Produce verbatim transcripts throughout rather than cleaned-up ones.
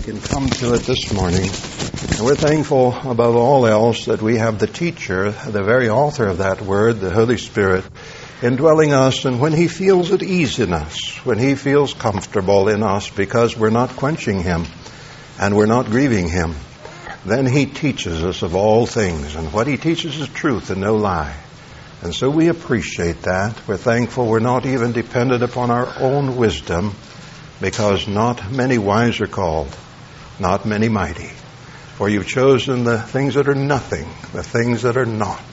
can come to it this morning. And we're thankful above all else that we have the teacher, the very author of that word, the Holy Spirit, indwelling us, and when He feels at ease in us, when He feels comfortable in us because we're not quenching Him and we're not grieving Him, then He teaches us of all things. And what He teaches is truth and no lie. And so we appreciate that. We're thankful we're not even dependent upon our own wisdom, because not many wise are called, not many mighty. For you've chosen the things that are nothing, the things that are not,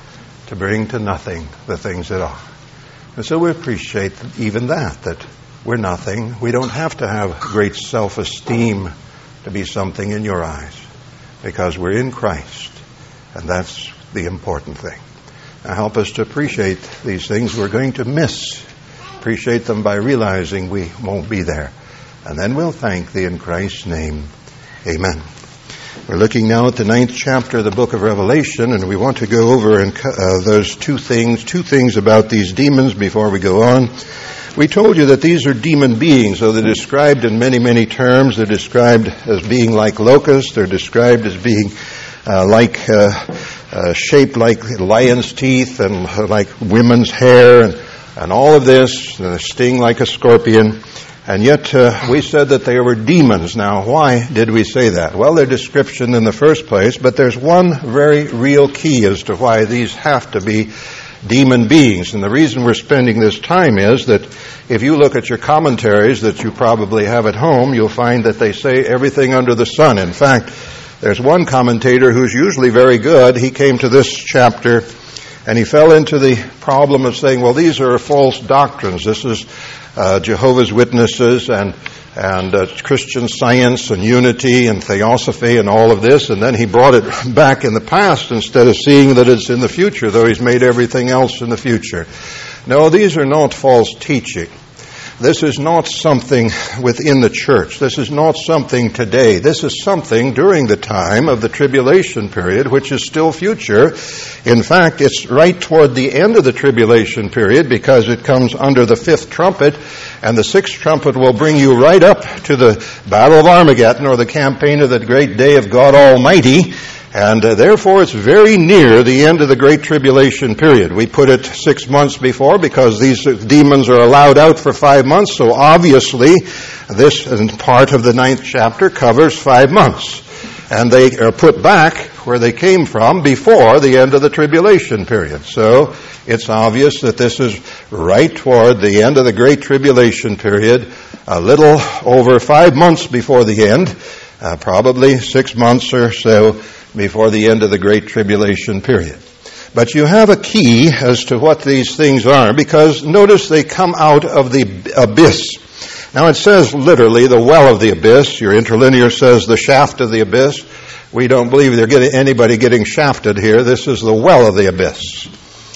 to bring to nothing the things that are. And so we appreciate even that, that we're nothing. We don't have to have great self-esteem to be something in your eyes, because we're in Christ, and that's the important thing. Now help us to appreciate these things we're going to miss. Appreciate them by realizing we won't be there. And then we'll thank Thee in Christ's name. Amen. We're looking now at the ninth chapter of the book of Revelation, and we want to go over and, uh, those two things, two things about these demons before we go on. We told you that these are demon beings, so they're described in many, many terms. They're described as being like locusts. They're described as being uh, like, uh, uh, shaped like lion's teeth and uh, like women's hair, and And all of this, they sting like a scorpion, and yet uh, we said that they were demons. Now, why did we say that? Well, their description in the first place, but there's one very real key as to why these have to be demon beings. And the reason we're spending this time is that if you look at your commentaries that you probably have at home, you'll find that they say everything under the sun. In fact, there's one commentator who's usually very good. He came to this chapter and he fell into the problem of saying, well, these are false doctrines. This is uh, Jehovah's Witnesses and and uh, Christian Science and unity and theosophy and all of this. And then he brought it back in the past instead of seeing that it's in the future, though he's made everything else in the future. No, these are not false teaching. This is not something within the church. This is not something today. This is something during the time of the tribulation period, which is still future. In fact, it's right toward the end of the tribulation period, because it comes under the fifth trumpet, and the sixth trumpet will bring you right up to the Battle of Armageddon, or the campaign of the great day of God Almighty. And uh, therefore, it's very near the end of the Great Tribulation period. We put it six months before because these demons are allowed out for five months. So obviously, this part of the ninth chapter covers five months. And they are put back where they came from before the end of the tribulation period. So it's obvious that this is right toward the end of the Great Tribulation period, a little over five months before the end, uh, probably six months or so before the end of the Great Tribulation period. But you have a key as to what these things are, because notice they come out of the abyss. Now it says literally the well of the abyss. Your interlinear says the shaft of the abyss. We don't believe they're getting anybody getting shafted here. This is the well of the abyss.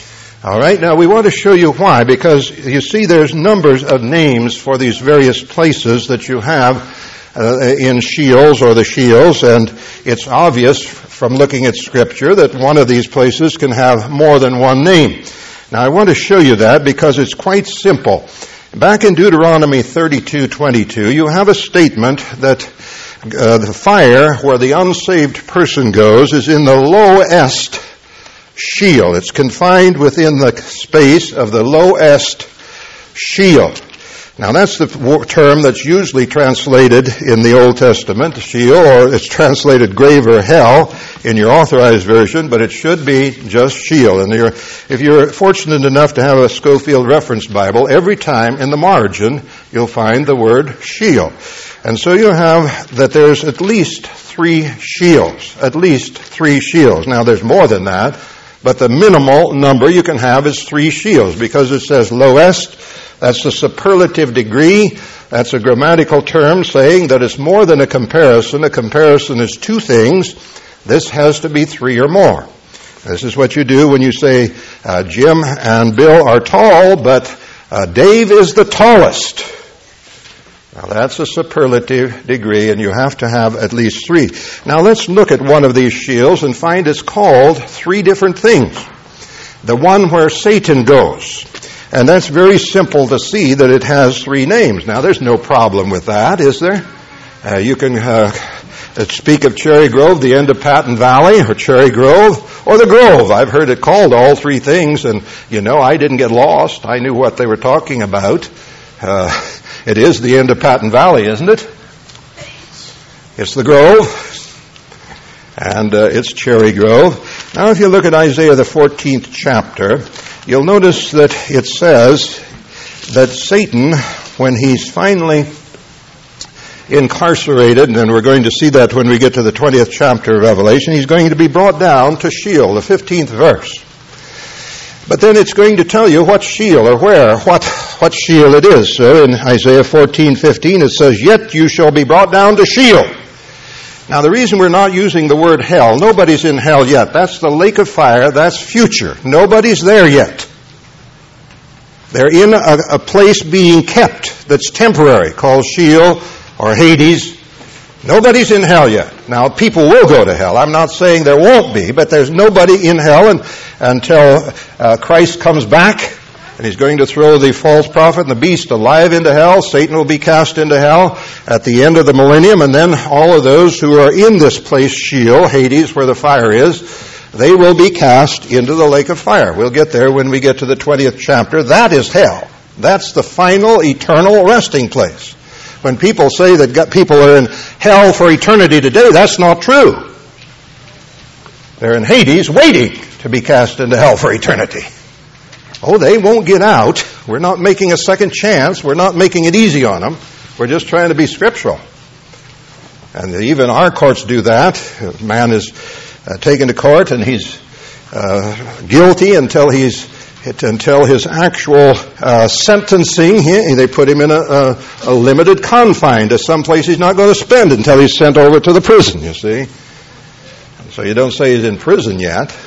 All right, now we want to show you why, because you see there's numbers of names for these various places that you have uh, in Sheol or the Sheols, and it's obvious from looking at Scripture that one of these places can have more than one name. Now I want to show you that because it's quite simple. Back in Deuteronomy thirty-two twenty-two, you have a statement that uh, the fire where the unsaved person goes is in the lowest Sheol. It's confined within the space of the lowest Sheol. Now that's the term that's usually translated in the Old Testament, Sheol, or it's translated grave or hell in your authorized version, but it should be just Sheol. And you're, if you're fortunate enough to have a Schofield Reference Bible, every time in the margin you'll find the word Sheol. And so you have that there's at least three Sheols, at least three Sheols. Now there's more than that, but the minimal number you can have is three Sheols, because it says lowest. That's the superlative degree. That's a grammatical term saying that it's more than a comparison. A comparison is two things. This has to be three or more. This is what you do when you say uh, Jim and Bill are tall, but uh, Dave is the tallest. Now that's a superlative degree, and you have to have at least three. Now let's look at one of these Sheols and find it's called three different things. The one where Satan goes. And that's very simple to see that it has three names. Now, there's no problem with that, is there? Uh, you can uh, speak of Cherry Grove, the end of Patton Valley, or Cherry Grove, or the Grove. I've heard it called all three things, and, you know, I didn't get lost. I knew what they were talking about. Uh, it is the end of Patton Valley, isn't it? It's the Grove, and uh, it's Cherry Grove. Now, if you look at Isaiah, the fourteenth chapter, you'll notice that it says that Satan, when he's finally incarcerated, and we're going to see that when we get to the twentieth chapter of Revelation, he's going to be brought down to Sheol, the fifteenth verse. But then it's going to tell you what Sheol, or where, what, what Sheol it is. So in Isaiah fourteen fifteen it says, "Yet you shall be brought down to Sheol." Now the reason we're not using the word hell, nobody's in hell yet. That's the lake of fire, that's future. Nobody's there yet. They're in a, a place being kept that's temporary, called Sheol or Hades. Nobody's in hell yet. Now, people will go to hell. I'm not saying there won't be, but there's nobody in hell and, until uh, Christ comes back, and he's going to throw the false prophet and the beast alive into hell. Satan will be cast into hell at the end of the millennium, and then all of those who are in this place, Sheol, Hades, where the fire is, they will be cast into the lake of fire. We'll get there when we get to the twentieth chapter. That is hell. That's the final eternal resting place. When people say that people are in hell for eternity today, that's not true. They're in Hades waiting to be cast into hell for eternity. Oh, they won't get out. We're not making a second chance. We're not making it easy on them. We're just trying to be scriptural. And even our courts do that. A man is uh, taken to court and he's uh, guilty until he's until his actual uh, sentencing. He, they put him in a, a, a limited confine to some place he's not going to spend until he's sent over to the prison, you see. So you don't say he's in prison yet.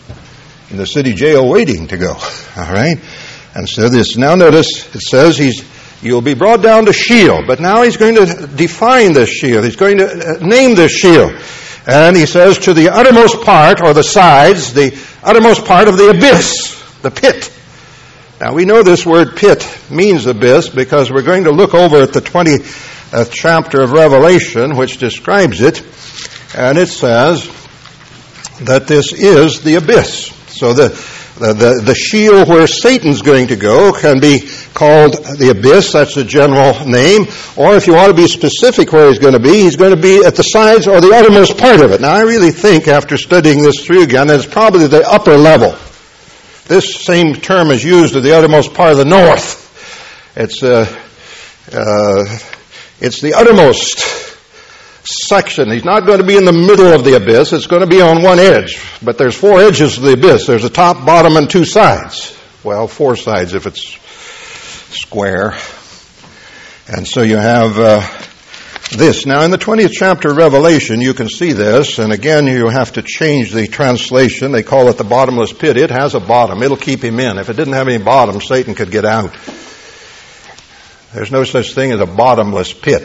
In the city jail waiting to go. All right? And so this, now notice, it says he's, you'll be brought down to Sheol. But now he's going to define this Sheol. He's going to name this Sheol. And he says, to the uttermost part, or the sides, the uttermost part of the abyss, the pit. Now we know this word pit means abyss because we're going to look over at the twentieth chapter of Revelation, which describes it. And it says that this is the abyss. So the, the, the, the Sheol where Satan's going to go can be called the abyss. That's the general name. Or if you want to be specific where he's going to be, he's going to be at the sides or the uttermost part of it. Now I really think after studying this through again, that it's probably the upper level. This same term is used at the uttermost part of the north. It's, uh, uh, it's the uttermost section. He's not going to be in the middle of the abyss. It's going to be on one edge. But there's four edges of the abyss. There's a top, bottom, and two sides. Well, four sides if it's square. And so you have uh, this. Now, in the twentieth chapter of Revelation, you can see this. And again, you have to change the translation. They call it the bottomless pit. It has a bottom. It'll keep him in. If it didn't have any bottom, Satan could get out. There's no such thing as a bottomless pit.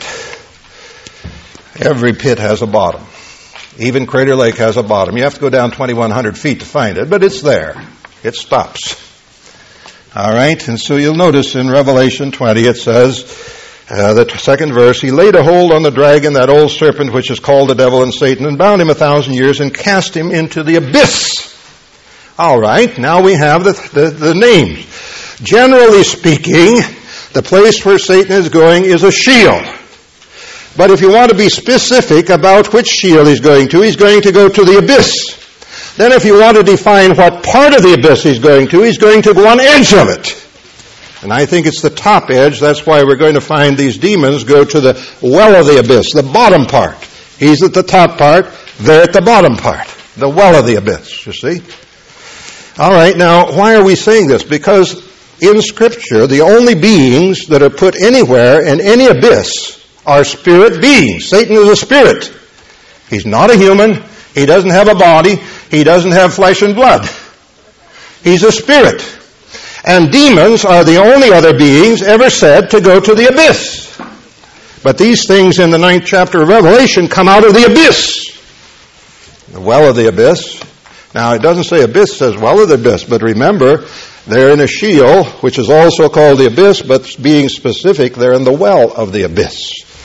Every pit has a bottom. Even Crater Lake has a bottom. You have to go down twenty-one hundred feet to find it, but it's there. It stops. All right, and so you'll notice in Revelation twenty it says, uh, the second verse, he laid a hold on the dragon, that old serpent which is called the devil and Satan, and bound him a thousand years and cast him into the abyss. All right, now we have the, the, the names. Generally speaking, the place where Satan is going is a Sheol. But if you want to be specific about which Sheol he's going to, he's going to go to the abyss. Then if you want to define what part of the abyss he's going to, he's going to one edge of it. And I think it's the top edge. That's why we're going to find these demons go to the well of the abyss, the bottom part. He's at the top part, they're at the bottom part, the well of the abyss, you see. All right, now, why are we saying this? Because in Scripture, the only beings that are put anywhere in any abyss are spirit beings. Satan is a spirit. He's not a human. He doesn't have a body. He doesn't have flesh and blood. He's a spirit. And demons are the only other beings ever said to go to the abyss. But these things in the ninth chapter of Revelation come out of the abyss. The well of the abyss. Now, it doesn't say abyss, it says well of the abyss. But remember, they're in a Sheol, which is also called the abyss, but being specific, they're in the well of the abyss.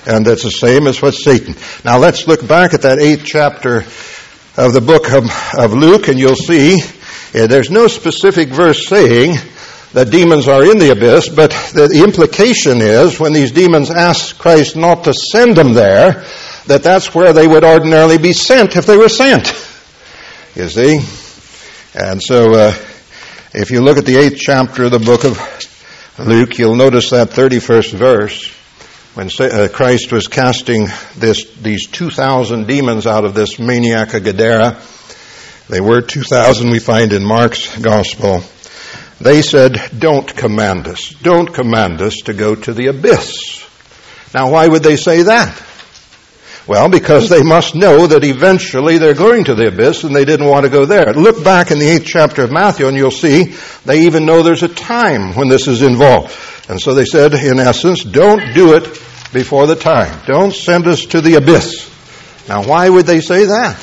And that's the same as what Satan. Now let's look back at that eighth chapter of the book of, of Luke, and you'll see uh, there's no specific verse saying that demons are in the abyss, but the implication is when these demons ask Christ not to send them there, that that's where they would ordinarily be sent if they were sent. You see? And so uh, if you look at the eighth chapter of the book of Luke, you'll notice that thirty-first verse, when Christ was casting this, these two thousand demons out of this maniac of Gadara. They were two thousand, we find in Mark's gospel. They said, don't command us. Don't command us to go to the abyss. Now, why would they say that? Well, because they must know that eventually they're going to the abyss and they didn't want to go there. Look back in the eighth chapter of Matthew and you'll see they even know there's a time when this is involved. And so they said, in essence, don't do it before the time. Don't send us to the abyss. Now, why would they say that?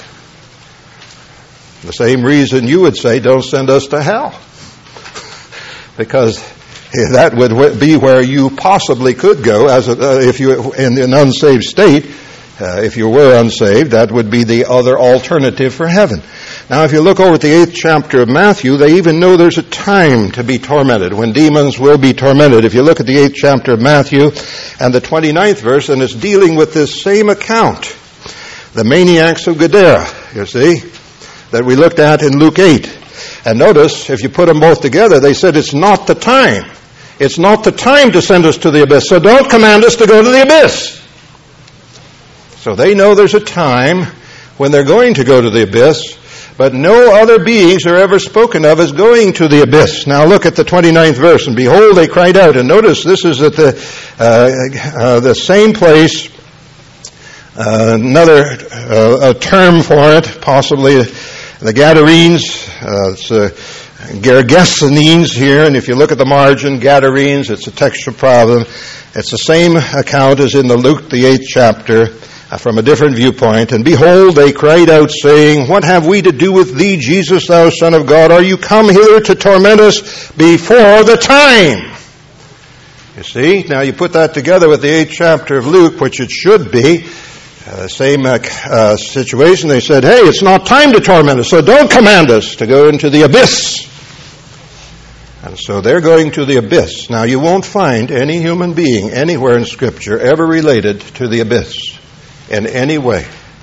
The same reason you would say, don't send us to hell. Because that would be where you possibly could go as a, uh, if you in an unsaved state. Uh, if you were unsaved, that would be the other alternative for heaven. Now, if you look over at the eighth chapter of Matthew, they even know there's a time to be tormented, when demons will be tormented. If you look at the eighth chapter of Matthew and the twenty-ninth verse, and it's dealing with this same account, the maniacs of Gadara, you see, that we looked at in Luke eight. And notice, if you put them both together, they said it's not the time. It's not the time to send us to the abyss, so don't command us to go to the abyss. So they know there's a time when they're going to go to the abyss, but no other beings are ever spoken of as going to the abyss. Now look at the twenty-ninth verse, and behold, they cried out. And notice this is at the uh, uh, the same place, uh, another uh, a term for it, possibly the Gadarenes. Uh, it's uh, Gergesenes here, and if you look at the margin, Gadarenes, it's a textual problem. It's the same account as in the Luke, the eighth chapter, uh, from a different viewpoint. And behold, they cried out, saying, what have we to do with thee, Jesus, thou Son of God? Are you come hither to torment us before the time? You see, now you put that together with the eighth chapter of Luke, which it should be, Uh, same uh, uh, situation. They said, hey, it's not time to torment us, so don't command us to go into the abyss. And so they're going to the abyss. Now, you won't find any human being anywhere in Scripture ever related to the abyss in any way.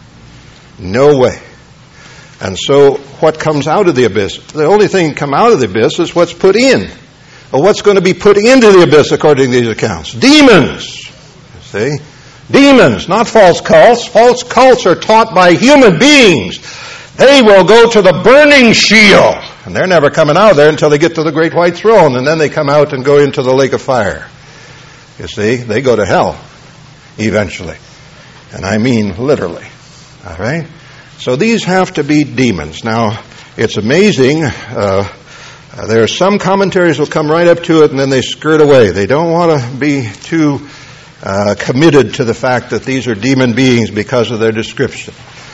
No way. And so what comes out of the abyss? The only thing that come out of the abyss is what's put in. Well, what's going to be put into the abyss according to these accounts? Demons. You see? Demons, not false cults. False cults are taught by human beings. They will go to the burning Sheol. And they're never coming out of there until they get to the great white throne. And then they come out and go into the lake of fire. You see, they go to hell eventually. And I mean literally. All right? So these have to be demons. Now, it's amazing. Uh, there are some commentaries will come right up to it and then they skirt away. They don't want to be too Uh, committed to the fact that these are demon beings because of their description.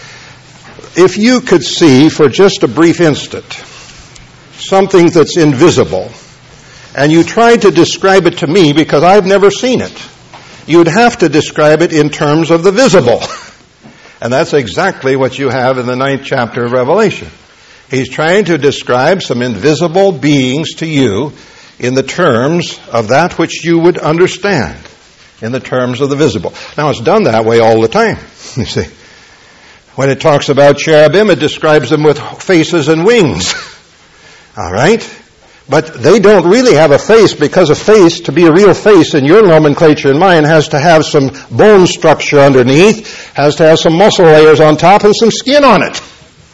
If you could see for just a brief instant something that's invisible, and you tried to describe it to me because I've never seen it, you'd have to describe it in terms of the visible. And that's exactly what you have in the ninth chapter of Revelation. He's trying to describe some invisible beings to you in the terms of that which you would understand. In the terms of the visible. Now, it's done that way all the time, you see. When it talks about cherubim, it describes them with faces and wings. All right? But they don't really have a face, because a face, to be a real face in your nomenclature and mine, has to have some bone structure underneath, has to have some muscle layers on top, and some skin on it.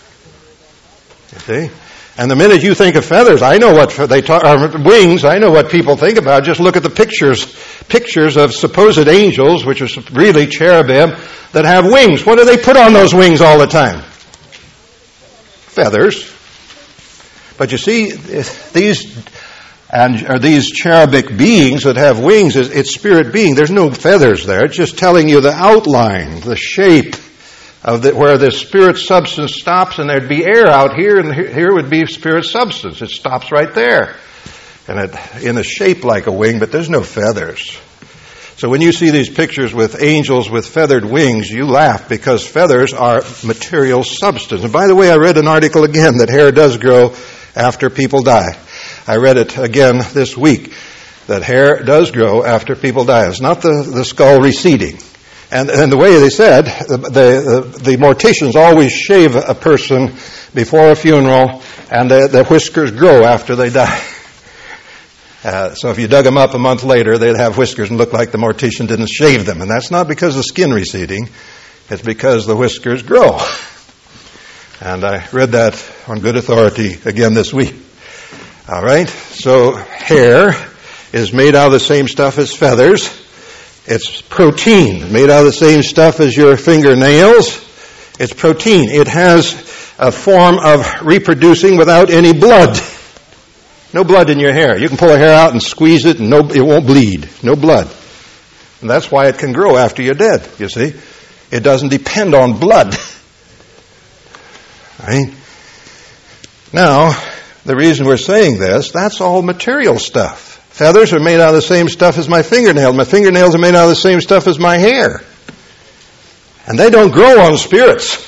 You see? And the minute you think of feathers, I know what they talk, or wings, I know what people think about. Just look at the pictures, pictures of supposed angels, which are really cherubim, that have wings. What do they put on those wings all the time? Feathers. But you see, these and or these cherubic beings that have wings, it's spirit being. There's no feathers there. It's just telling you the outline, the shape of the, where the spirit substance stops, and there'd be air out here, and here would be spirit substance. It stops right there, and it in a shape like a wing, but there's no feathers. So when you see these pictures with angels with feathered wings, you laugh because feathers are material substance. And by the way, I read an article again that hair does grow after people die. I read it again this week, that hair does grow after people die. It's not the, the skull receding. And, and the way they said, the, the, the morticians always shave a person before a funeral, and the, the whiskers grow after they die. Uh, so if you dug them up a month later, they'd have whiskers and look like the mortician didn't shave them. And that's not because of skin receding. It's because the whiskers grow. And I read that on good authority again this week. All right? So hair is made out of the same stuff as feathers. It's protein, made out of the same stuff as your fingernails. It's protein. It has a form of reproducing without any blood. No blood in your hair. You can pull a hair out and squeeze it and no, it won't bleed. No blood. And that's why it can grow after you're dead, you see. It doesn't depend on blood. Right? Now, the reason we're saying this, that's all material stuff. Feathers are made out of the same stuff as my fingernails. My fingernails are made out of the same stuff as my hair. And they don't grow on spirits.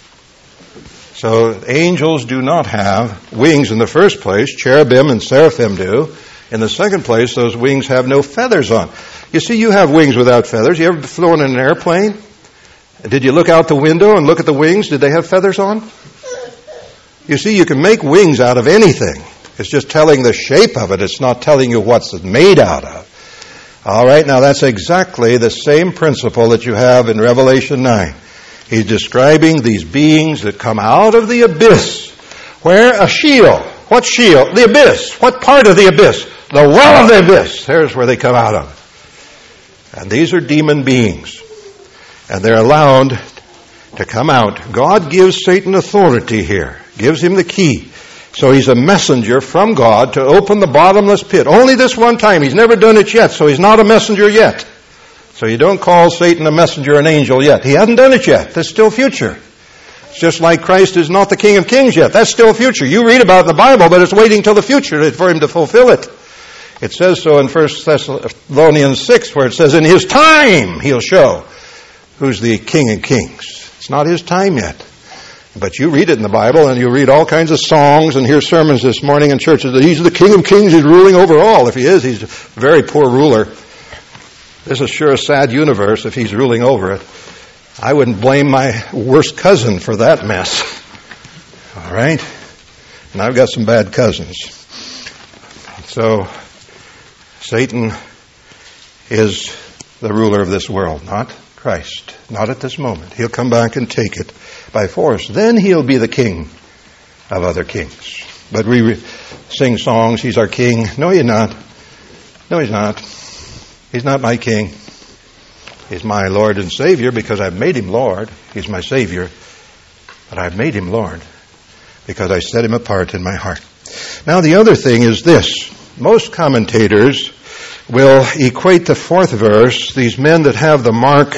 So angels do not have wings in the first place. Cherubim and seraphim do. In the second place, those wings have no feathers on. You see, you have wings without feathers. You ever flown in an airplane? Did you look out the window and look at the wings? Did they have feathers on? You see, you can make wings out of anything. It's just telling the shape of it. It's not telling you what's it made out of. All right, now that's exactly the same principle that you have in Revelation nine. He's describing these beings that come out of the abyss. Where? A Sheol. What Sheol? The abyss. What part of the abyss? The well of the abyss. There's where they come out of. And these are demon beings. And they're allowed to come out. God gives Satan authority here. Gives him the key. So he's a messenger from God to open the bottomless pit. Only this one time. He's never done it yet, so he's not a messenger yet. So you don't call Satan a messenger, an angel yet. He hasn't done it yet. That's still future. It's just like Christ is not the King of Kings yet. That's still future. You read about it in the Bible, but it's waiting till the future for him to fulfill it. It says so in First Thessalonians six, where it says, in his time he'll show who's the King of Kings. It's not his time yet. But you read it in the Bible, and you read all kinds of songs and hear sermons this morning in churches that he's the King of Kings, he's ruling over all. If he is, he's a very poor ruler. This is sure a sad universe if he's ruling over it. I wouldn't blame my worst cousin for that mess. All right? And I've got some bad cousins. So, Satan is the ruler of this world, not Christ. Not at this moment. He'll come back and take it by force. Then he'll be the king of other kings. But we re- sing songs, he's our king. No, he's not. No, he's not. He's not my king. He's my Lord and Savior because I've made him Lord. He's my Savior. But I've made him Lord because I set him apart in my heart. Now the other thing is this. Most commentators will equate the fourth verse, these men that have the mark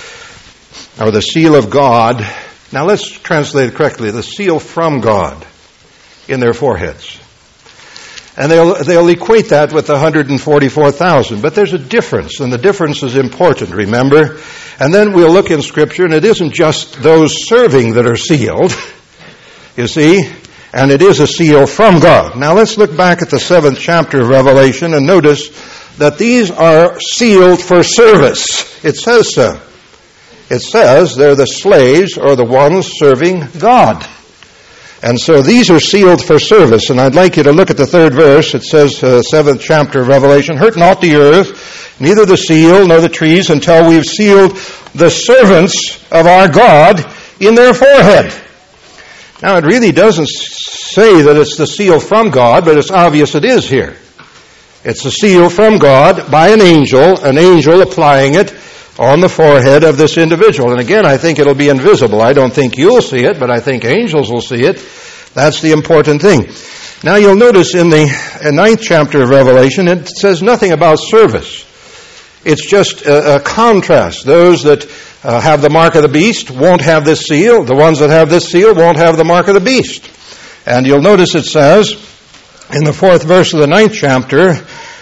or the seal of God. Now let's translate it correctly. The seal from God in their foreheads. And they'll, they'll equate that with the one hundred forty-four thousand. But there's a difference, and the difference is important, remember? And then we'll look in Scripture, and it isn't just those serving that are sealed, you see, and it is a seal from God. Now let's look back at the seventh chapter of Revelation and notice that these are sealed for service. It says so. It says they're the slaves or the ones serving God. And so these are sealed for service. And I'd like you to look at the third verse. It says, uh, seventh chapter of Revelation, hurt not the earth, neither the seal nor the trees, until we've sealed the servants of our God in their forehead. Now it really doesn't say that it's the seal from God, but it's obvious it is here. It's a seal from God by an angel, an angel applying it on the forehead of this individual. And again, I think it'll be invisible. I don't think you'll see it, but I think angels will see it. That's the important thing. Now you'll notice in the ninth chapter of Revelation, it says nothing about service. It's just a, a contrast. Those that uh, have the mark of the beast won't have this seal. The ones that have this seal won't have the mark of the beast. And you'll notice it says in the fourth verse of the ninth chapter,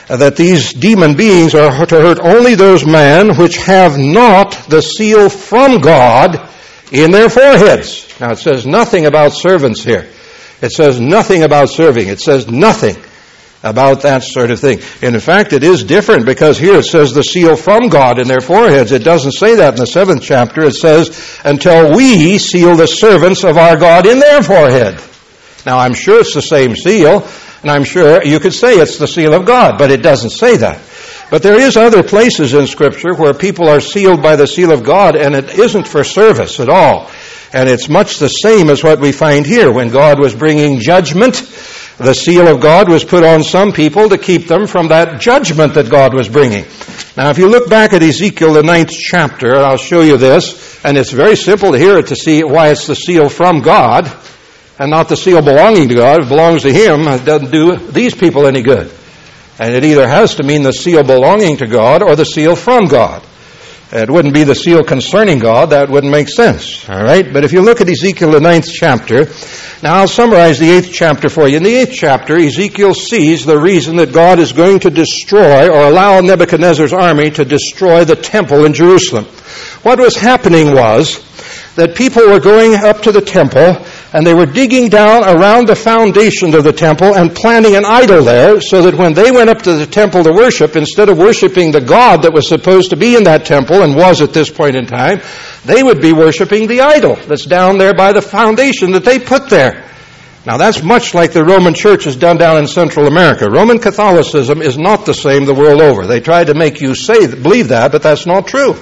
that these demon beings are to hurt only those men which have not the seal from God in their foreheads. Now it says nothing about servants here. It says nothing about serving. It says nothing about that sort of thing. And in fact, it is different, because here it says the seal from God in their foreheads. It doesn't say that in the seventh chapter. It says, until we seal the servants of our God in their forehead. Now I'm sure it's the same seal, and I'm sure you could say it's the seal of God, but it doesn't say that. But there is other places in Scripture where people are sealed by the seal of God, and it isn't for service at all. And it's much the same as what we find here. When God was bringing judgment, the seal of God was put on some people to keep them from that judgment that God was bringing. Now, if you look back at Ezekiel, the ninth chapter, I'll show you this, and it's very simple to hear it to see why it's the seal from God and not the seal belonging to God. If it belongs to Him, it doesn't do these people any good. And it either has to mean the seal belonging to God or the seal from God. It wouldn't be the seal concerning God. That wouldn't make sense. All right? But if you look at Ezekiel, the ninth chapter, now I'll summarize the eighth chapter for you. In the eighth chapter, Ezekiel sees the reason that God is going to destroy or allow Nebuchadnezzar's army to destroy the temple in Jerusalem. What was happening was that people were going up to the temple, and they were digging down around the foundation of the temple and planting an idol there, so that when they went up to the temple to worship, instead of worshiping the God that was supposed to be in that temple and was at this point in time, they would be worshiping the idol that's down there by the foundation that they put there. Now that's much like the Roman Church has done down in Central America. Roman Catholicism is not the same the world over. They tried to make you say believe that, but that's not true.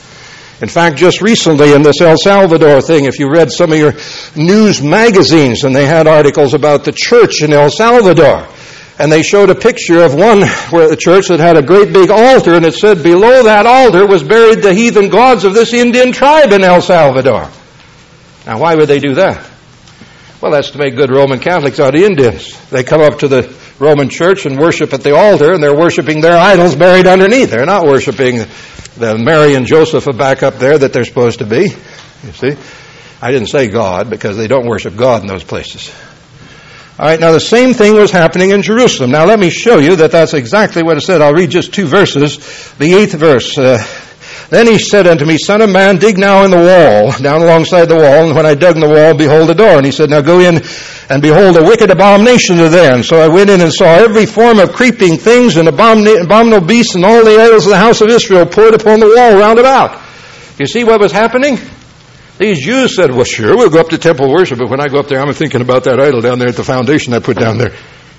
In fact, just recently in this El Salvador thing, if you read some of your news magazines, and they had articles about the church in El Salvador, and they showed a picture of one where the church that had a great big altar, and it said below that altar was buried the heathen gods of this Indian tribe in El Salvador. Now, why would they do that? Well, that's to make good Roman Catholics out of Indians. They come up to the Roman church and worship at the altar, and they're worshiping their idols buried underneath. They're not worshiping the Mary and Joseph are back up there that they're supposed to be. You see? I didn't say God, because they don't worship God in those places. All right, now the same thing was happening in Jerusalem. Now let me show you that that's exactly what it said. I'll read just two verses. The eighth verse. Uh, Then he said unto me, Son of man, dig now in the wall, down alongside the wall. And when I dug in the wall, behold a door. And he said, now go in and behold a wicked abomination are there. And so I went in and saw every form of creeping things and abomina- abominable beasts and all the idols of the house of Israel poured upon the wall round about. You see what was happening? These Jews said, well, sure, we'll go up to temple worship, but when I go up there, I'm thinking about that idol down there at the foundation I put down there.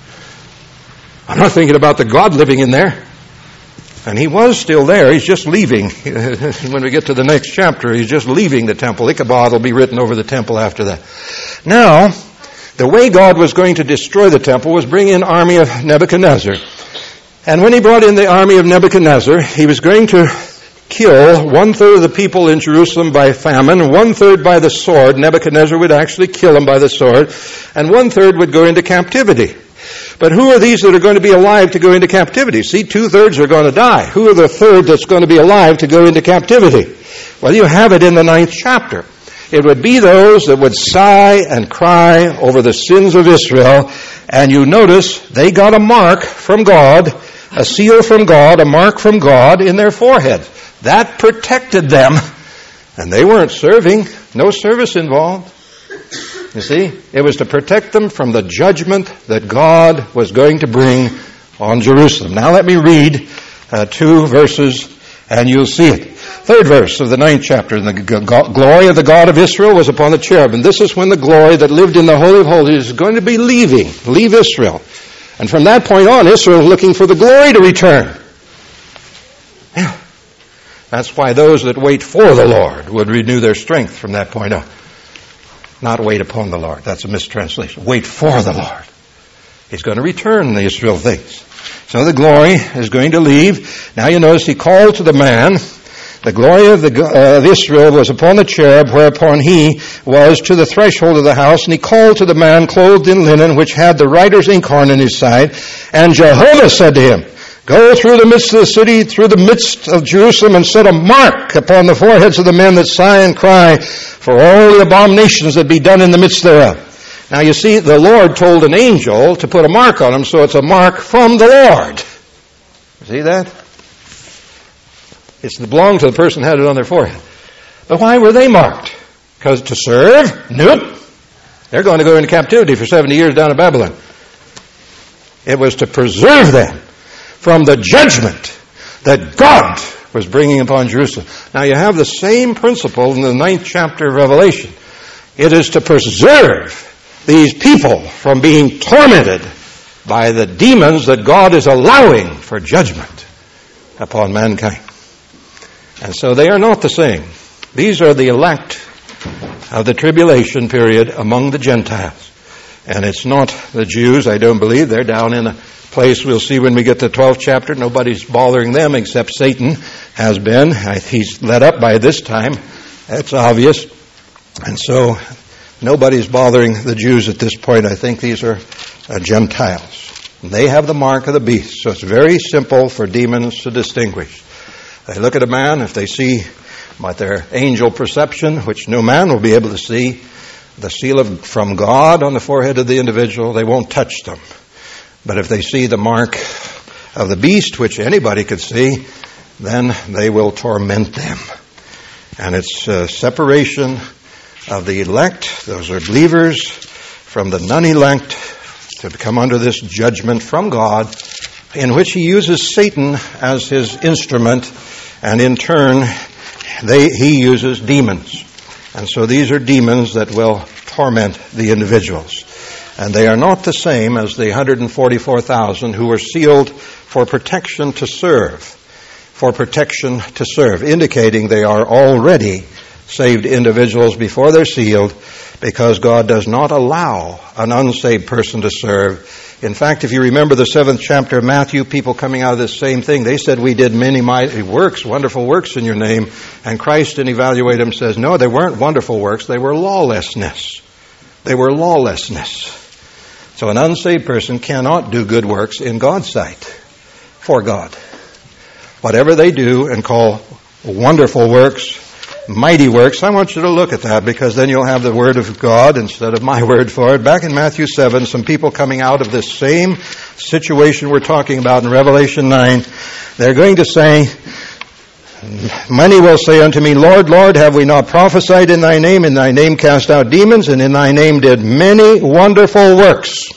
I'm not thinking about the God living in there. And he was still there. He's just leaving. When we get to the next chapter, he's just leaving the temple. Ichabod will be written over the temple after that. Now, the way God was going to destroy the temple was bring in army of Nebuchadnezzar. And when he brought in the army of Nebuchadnezzar, he was going to kill one-third of the people in Jerusalem by famine, one-third by the sword. Nebuchadnezzar would actually kill them by the sword, and one-third would go into captivity. But who are these that are going to be alive to go into captivity? See, two-thirds are going to die. Who are the third that's going to be alive to go into captivity? Well, you have it in the ninth chapter. It would be those that would sigh and cry over the sins of Israel. And you notice they got a mark from God, a seal from God, a mark from God in their forehead. That protected them. And they weren't serving. No service involved. You see, it was to protect them from the judgment that God was going to bring on Jerusalem. Now let me read uh, two verses and you'll see it. Third verse of the ninth chapter. The g- glory of the God of Israel was upon the cherubim. This is when the glory that lived in the Holy of Holies is going to be leaving, leave Israel. And from that point on, Israel is looking for the glory to return. Yeah. That's why those that wait for the Lord would renew their strength from that point on. Not wait upon the Lord. That's a mistranslation. Wait for the Lord. He's going to return the Israel things. So the glory is going to leave. Now you notice he called to the man. The glory of, the, uh, of Israel was upon the cherub, whereupon he was to the threshold of the house. And he called to the man clothed in linen, which had the writer's inkhorn in his side. And Jehovah said to him, go through the midst of the city, through the midst of Jerusalem, and set a mark upon the foreheads of the men that sigh and cry for all the abominations that be done in the midst thereof. Now you see, the Lord told an angel to put a mark on them, so it's a mark from the Lord. See that? It belonged to the person who had it on their forehead. But why were they marked? Because to serve? Nope. They're going to go into captivity for seventy years down in Babylon. It was to preserve them from the judgment that God was bringing upon Jerusalem. Now you have the same principle in the ninth chapter of Revelation. It is to preserve these people from being tormented by the demons that God is allowing for judgment upon mankind. And so they are not the same. These are the elect of the tribulation period among the Gentiles. And it's not the Jews, I don't believe. They're down in a place we'll see when we get to the twelfth chapter. Nobody's bothering them except Satan has been. He's led up by this time. That's obvious. And so nobody's bothering the Jews at this point. I think these are uh, Gentiles. And they have the mark of the beast. So it's very simple for demons to distinguish. They look at a man, if they see by their angel perception, which no man will be able to see, the seal of, from God on the forehead of the individual, they won't touch them. But if they see the mark of the beast, which anybody could see, then they will torment them. And it's a separation of the elect, those are believers, from the non-elect to come under this judgment from God, in which he uses Satan as his instrument, and in turn, they, he uses demons. And so these are demons that will torment the individuals. And they are not the same as the one hundred forty-four thousand who were sealed for protection to serve. For protection to serve, indicating they are already saved individuals before they're sealed, because God does not allow an unsaved person to serve. In fact, if you remember the seventh chapter of Matthew, people coming out of this same thing, they said, we did many mighty works, wonderful works in your name. And Christ, in evaluating them, says, no, they weren't wonderful works, they were lawlessness. They were lawlessness. So an unsaved person cannot do good works in God's sight, for God. Whatever they do and call wonderful works, mighty works, I want you to look at that, because then you'll have the word of God instead of my word for it. Back in Matthew seven, some people coming out of this same situation we're talking about in Revelation nine, they're going to say, many will say unto me, Lord, Lord, have we not prophesied in thy name? In thy name cast out demons, and in thy name did many wonderful works.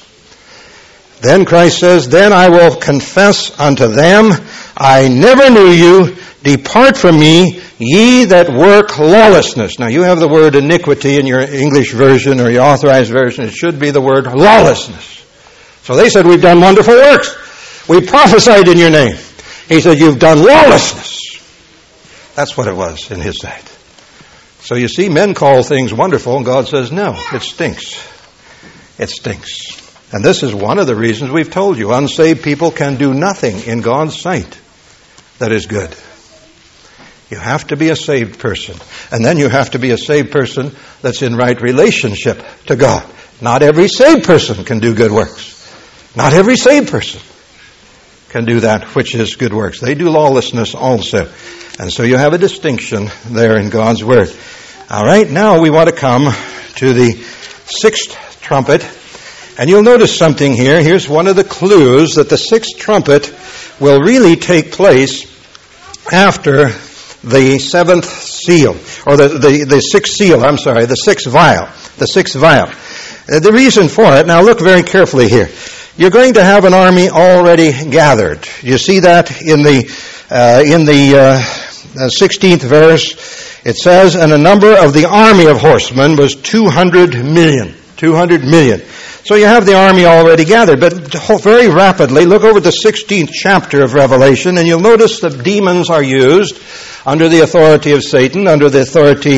Then Christ says, then I will confess unto them, I never knew you. Depart from me, ye that work lawlessness. Now you have the word iniquity in your English version or your authorized version. It should be the word lawlessness. So they said, we've done wonderful works. We prophesied in your name. He said, you've done lawlessness. That's what it was in his sight. So you see, men call things wonderful, and God says, no, it stinks. It stinks. And this is one of the reasons we've told you, unsaved people can do nothing in God's sight that is good. You have to be a saved person. And then you have to be a saved person that's in right relationship to God. Not every saved person can do good works. Not every saved person can do that which is good works. They do lawlessness also. And so you have a distinction there in God's Word. All right, now we want to come to the sixth trumpet. And you'll notice something here. Here's one of the clues that the sixth trumpet will really take place after the seventh seal, or the, the, the sixth seal, I'm sorry, the sixth vial, the sixth vial. Uh, the reason for it, now look very carefully here. You're going to have an army already gathered. You see that in the, uh, in the, uh, sixteenth verse. It says, and the number of the army of horsemen was two hundred million. two hundred million. So you have the army already gathered. But very rapidly, look over the sixteenth chapter of Revelation, and you'll notice the demons are used under the authority of Satan, under the authority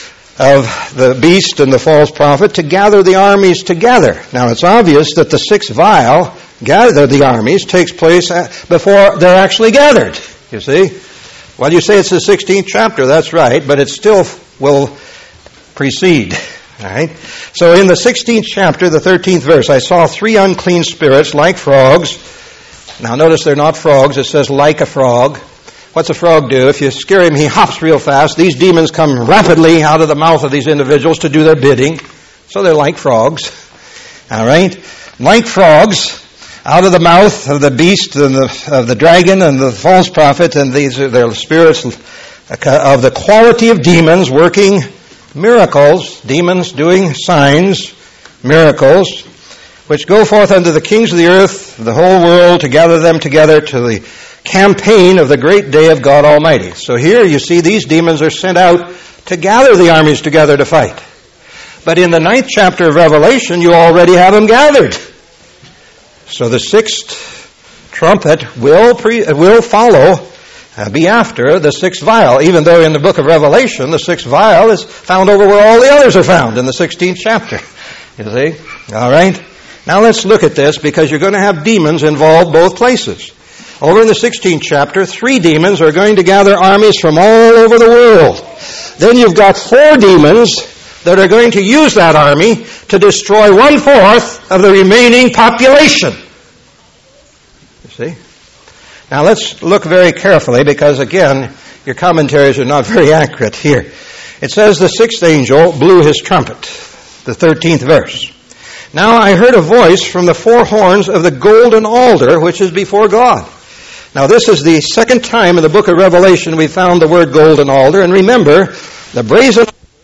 of the beast and the false prophet, to gather the armies together. Now it's obvious that the sixth vial, gather the armies, takes place before they're actually gathered. You see? Well, you say it's the sixteenth chapter, that's right, but it still will precede. All right. So in the sixteenth chapter, the thirteenth verse, I saw three unclean spirits like frogs. Now notice they're not frogs. It says like a frog. What's a frog do? If you scare him, he hops real fast. These demons come rapidly out of the mouth of these individuals to do their bidding. So they're like frogs. All right. Like frogs. out of the mouth of the beast and the, of the dragon and the false prophet, and these are their spirits of the quality of demons working miracles, demons doing signs, miracles, which go forth unto the kings of the earth, the whole world, to gather them together to the campaign of the great day of God Almighty. So here you see these demons are sent out to gather the armies together to fight. But in the ninth chapter of Revelation, you already have them gathered. So the sixth trumpet will pre, will follow, uh, be after the sixth vial, even though in the book of Revelation, the sixth vial is found over where all the others are found, in the sixteenth chapter. You see? All right? Now let's look at this, because you're going to have demons involved both places. Over in the sixteenth chapter, three demons are going to gather armies from all over the world. Then you've got four demons that are going to use that army to destroy one-fourth of the remaining population. You see? Now let's look very carefully, because again, your commentaries are not very accurate here. It says the sixth angel blew his trumpet, the thirteenth verse. Now I heard a voice from the four horns of the golden altar, which is before God. Now this is the second time in the book of Revelation we found the word golden altar. And remember, the brazen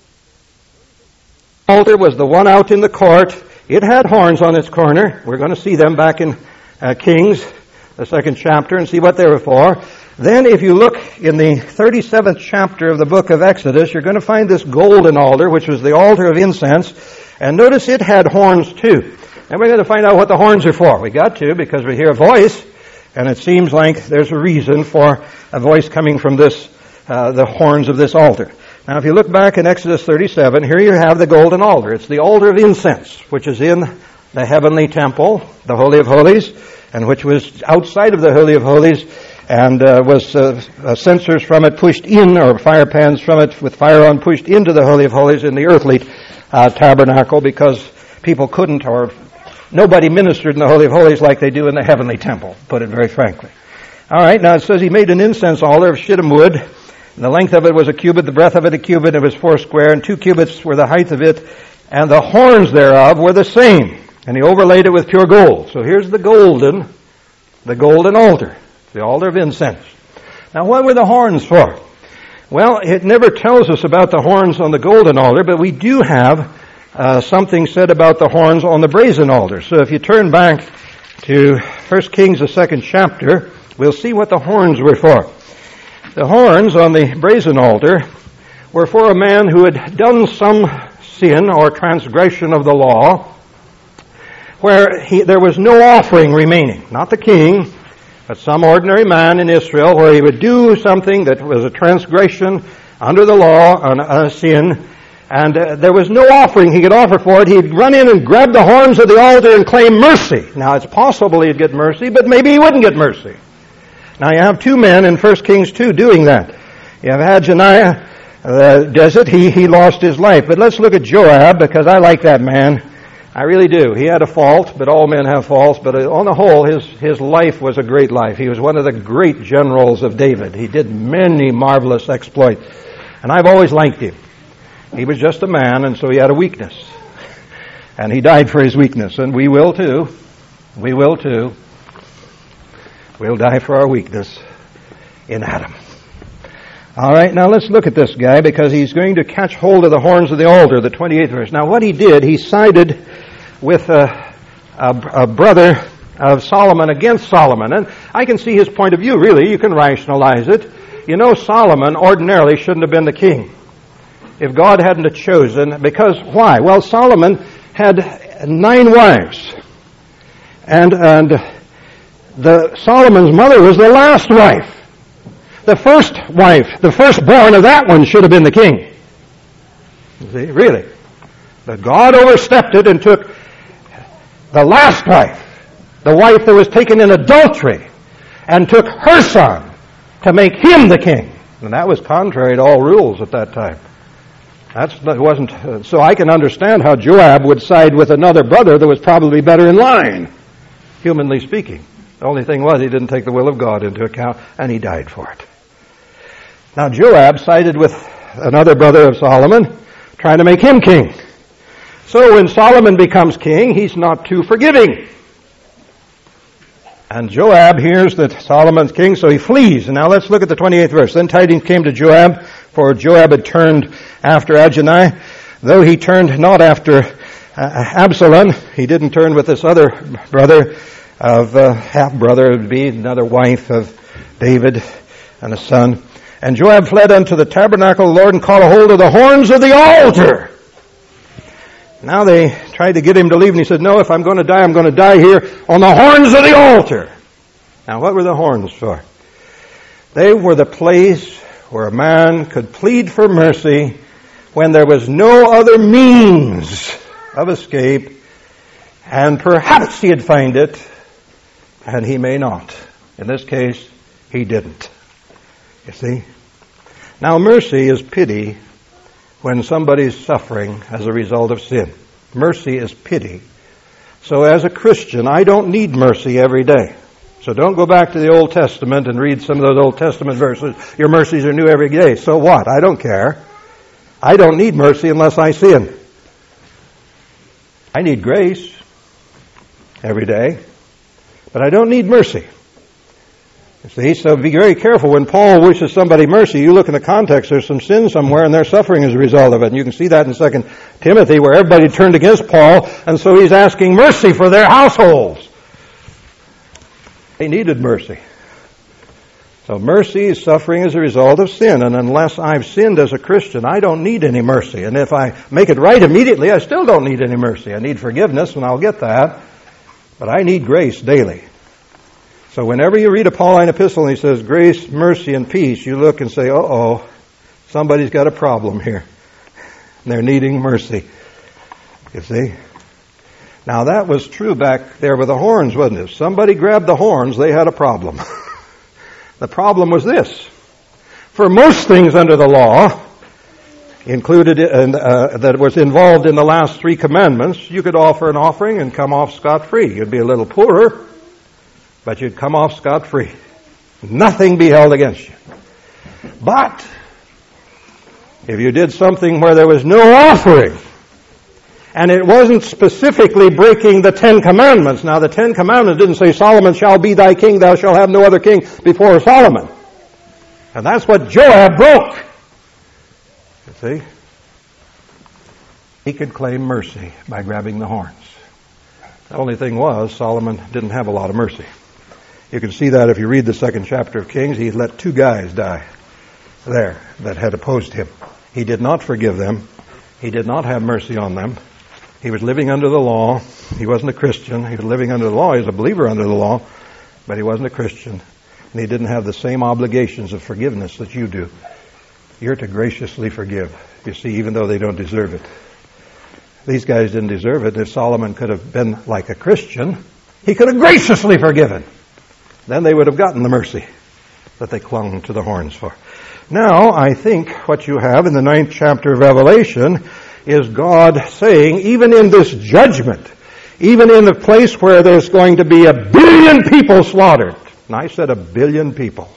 altar was the one out in the court. It had horns on its corner. We're going to see them back in uh, Kings, the second chapter, and see what they were for. Then if you look in the thirty-seventh chapter of the book of Exodus, you're going to find this golden altar, which was the altar of incense. And notice it had horns too. And we're going to find out what the horns are for. We got to, because we hear a voice, and it seems like there's a reason for a voice coming from this, uh, the horns of this altar. Now, if you look back in Exodus thirty-seven, here you have the golden altar. It's the altar of incense, which is in the heavenly temple, the Holy of Holies, and which was outside of the Holy of Holies, and uh, was uh, uh, censers from it pushed in, or fire pans from it with fire on pushed into the Holy of Holies in the earthly uh, tabernacle, because people couldn't, or nobody ministered in the Holy of Holies like they do in the heavenly temple, put it very frankly. All right, now it says he made an incense altar of shittim wood. And the length of it was a cubit, the breadth of it a cubit, and it was four square, and two cubits were the height of it, and the horns thereof were the same. And he overlaid it with pure gold. So here's the golden, the golden altar, the altar of incense. Now what were the horns for? Well, it never tells us about the horns on the golden altar, but we do have uh, something said about the horns on the brazen altar. So if you turn back to First Kings, the second chapter, we'll see what the horns were for. The horns on the brazen altar were for a man who had done some sin or transgression of the law, where he, there was no offering remaining. Not the king, but some ordinary man in Israel, where he would do something that was a transgression under the law, a sin, and uh, there was no offering he could offer for it. He'd run in and grab the horns of the altar and claim mercy. Now, it's possible he'd get mercy, but maybe he wouldn't get mercy. Now, you have two men in First Kings two doing that. You have Adoniah, uh, does it. He, he lost his life. But let's look at Joab, because I like that man. I really do. He had a fault, but all men have faults. But on the whole, his, his life was a great life. He was one of the great generals of David. He did many marvelous exploits. And I've always liked him. He was just a man, and so he had a weakness. And he died for his weakness. And we will too. We will too. We'll die for our weakness in Adam. All right, now let's look at this guy, because he's going to catch hold of the horns of the altar, the twenty-eighth verse. Now what he did, he sided with a, a, a brother of Solomon against Solomon. And I can see his point of view, really. You can rationalize it. You know, Solomon ordinarily shouldn't have been the king if God hadn't have chosen. Because why? Well, Solomon had nine wives. And, and the Solomon's mother was the last wife. The first wife, the firstborn of that one should have been the king. You see, really. But God overstepped it and took the last wife, the wife that was taken in adultery, and took her son to make him the king. And that was contrary to all rules at that time. That's, that wasn't, uh, so I can understand how Joab would side with another brother that was probably better in line, humanly speaking. The only thing was he didn't take the will of God into account, and he died for it. Now Joab sided with another brother of Solomon, trying to make him king. So when Solomon becomes king, he's not too forgiving. And Joab hears that Solomon's king, so he flees. And now let's look at the twenty-eighth verse. Then tidings came to Joab, for Joab had turned after Adonai, though he turned not after uh, Absalom. He didn't turn with this other brother of, uh, half-brother, it would be another wife of David and a son. And Joab fled unto the tabernacle of the Lord and caught a hold of the horns of the altar. Now they tried to get him to leave, and he said, no, if I'm going to die, I'm going to die here on the horns of the altar. Now, what were the horns for? They were the place where a man could plead for mercy when there was no other means of escape, and perhaps he'd find it, and he may not. In this case, he didn't. You see? Now, mercy is pity when somebody's suffering as a result of sin. Mercy is pity. So as a Christian, I don't need mercy every day. So don't go back to the Old Testament and read some of those Old Testament verses. Your mercies are new every day. So what? I don't care. I don't need mercy unless I sin. I need grace every day, but I don't need mercy. See, so be very careful. When Paul wishes somebody mercy, you look in the context, there's some sin somewhere, and they're suffering as a result of it. And you can see that in Second Timothy, where everybody turned against Paul, and so he's asking mercy for their households. They needed mercy. So mercy is suffering as a result of sin, and unless I've sinned as a Christian, I don't need any mercy. And if I make it right immediately, I still don't need any mercy. I need forgiveness, and I'll get that, but I need grace daily. So whenever you read a Pauline epistle and he says, grace, mercy, and peace, you look and say, uh-oh, somebody's got a problem here. And they're needing mercy. You see? Now that was true back there with the horns, wasn't it? If somebody grabbed the horns, they had a problem. The problem was this. For most things under the law, included in, uh, that was involved in the last three commandments, you could offer an offering and come off scot-free. You'd be a little poorer, but you'd come off scot-free. Nothing be held against you. But if you did something where there was no offering, and it wasn't specifically breaking the Ten Commandments. Now the Ten Commandments didn't say, Solomon shall be thy king, thou shalt have no other king before Solomon. And that's what Joab broke. You see? He could claim mercy by grabbing the horns. The only thing was, Solomon didn't have a lot of mercy. You can see that if you read the second chapter of Kings. He let two guys die there that had opposed him. He did not forgive them. He did not have mercy on them. He was living under the law. He wasn't a Christian. He was living under the law. He was a believer under the law, but he wasn't a Christian. And he didn't have the same obligations of forgiveness that you do. You're to graciously forgive, you see, even though they don't deserve it. These guys didn't deserve it. If Solomon could have been like a Christian, he could have graciously forgiven. Then they would have gotten the mercy that they clung to the horns for. Now, I think what you have in the ninth chapter of Revelation is God saying, even in this judgment, even in the place where there's going to be a billion people slaughtered, and I said a billion people,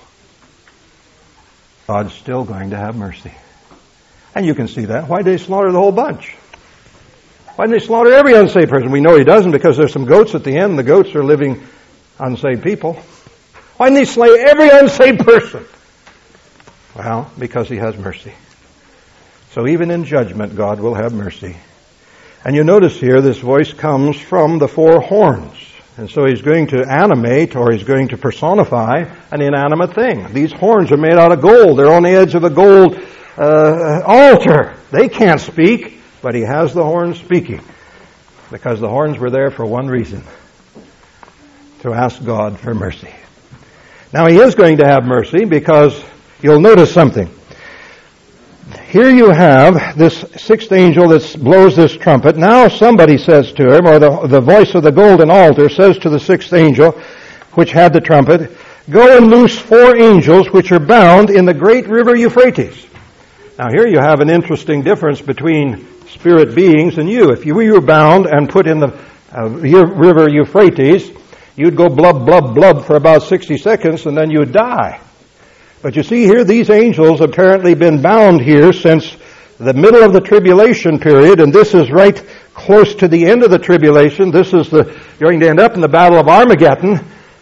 God's still going to have mercy. And you can see that. Why did they slaughter the whole bunch? Why didn't they slaughter every unsaved person? We know he doesn't because there's some goats at the end. The goats are living unsaved people. Why didn't he slay every unsaved person? Well, because he has mercy. So even in judgment, God will have mercy. And you notice here, this voice comes from the four horns. And so he's going to animate, or he's going to personify, an inanimate thing. These horns are made out of gold. They're on the edge of a gold uh, altar. They can't speak, but he has the horns speaking. Because the horns were there for one reason. To ask God for mercy. Now he is going to have mercy because you'll notice something. Here you have this sixth angel that blows this trumpet. Now somebody says to him, or the, the voice of the golden altar says to the sixth angel, which had the trumpet, go and loose four angels which are bound in the great river Euphrates. Now here you have an interesting difference between spirit beings and you. If you were bound and put in the uh, river Euphrates, you'd go blub, blub, blub for about sixty seconds and then you'd die. But you see here, these angels have apparently been bound here since the middle of the tribulation period, and this is right close to the end of the tribulation. This is the going to end up in the Battle of Armageddon,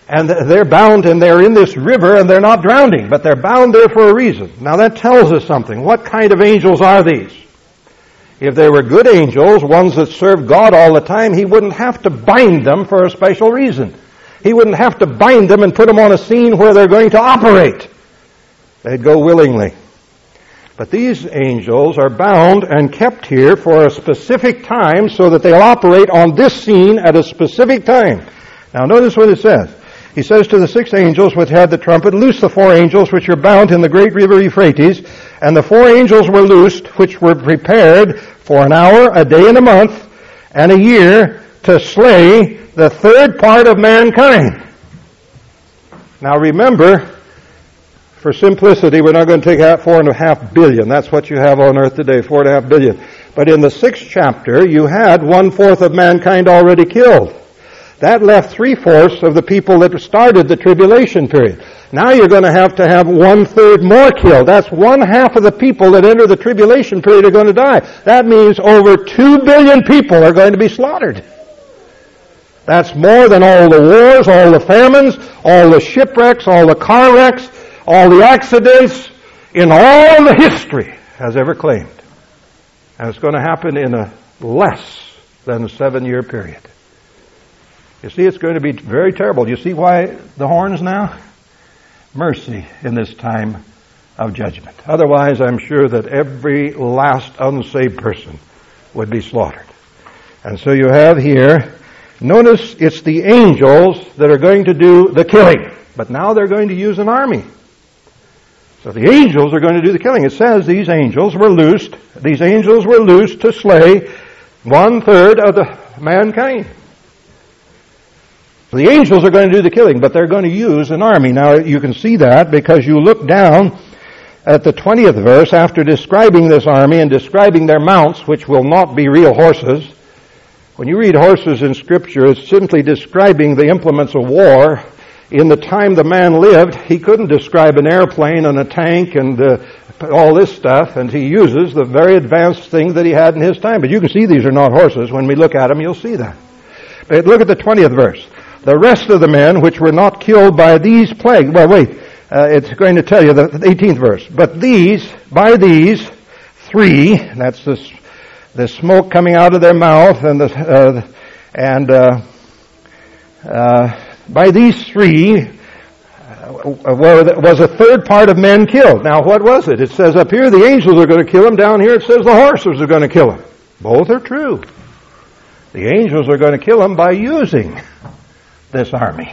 And they're bound and they're in this river and they're not drowning, but they're bound there for a reason. Now that tells us something. What kind of angels are these? If they were good angels, ones that served God all the time, He wouldn't have to bind them for a special reason. He wouldn't have to bind them and put them on a scene where they're going to operate. They'd go willingly. But these angels are bound and kept here for a specific time so that they'll operate on this scene at a specific time. Now notice what it says. He says to the six angels which had the trumpet, loose the four angels which are bound in the great river Euphrates. And the four angels were loosed which were prepared for an hour, a day, and a month, and a year to slay the third part of mankind. Now remember, for simplicity, we're not going to take out four and a half billion. That's what you have on earth today, four and a half billion. But in the sixth chapter, you had one-fourth of mankind already killed. That left three-fourths of the people that started the tribulation period. Now you're going to have to have one-third more killed. That's one-half of the people that enter the tribulation period are going to die. That means over two billion people are going to be slaughtered. That's more than all the wars, all the famines, all the shipwrecks, all the car wrecks, all the accidents in all the history has ever claimed. And it's going to happen in a less than a seven-year period. You see, it's going to be very terrible. You see why the horns now? Mercy in this time of judgment. Otherwise, I'm sure that every last unsaved person would be slaughtered. And so you have here, notice it's the angels that are going to do the killing. But now they're going to use an army. So the angels are going to do the killing. It says these angels were loosed. These angels were loosed to slay one-third of the mankind. The angels are going to do the killing, but they're going to use an army. Now, you can see that because you look down at the twentieth verse after describing this army and describing their mounts, which will not be real horses. When you read horses in Scripture, it's simply describing the implements of war. In the time the man lived, he couldn't describe an airplane and a tank and uh, all this stuff, and he uses the very advanced thing that he had in his time. But you can see these are not horses. When we look at them, you'll see that. But look at the twentieth verse. The rest of the men which were not killed by these plagues. Well, wait. Uh, it's going to tell you the eighteenth verse. But these, by these three, that's this, the smoke coming out of their mouth, and the uh, and uh, uh, by these three uh, was a third part of men killed. Now, what was it? It says up here the angels are going to kill them. Down here it says the horses are going to kill them. Both are true. The angels are going to kill them by using this army.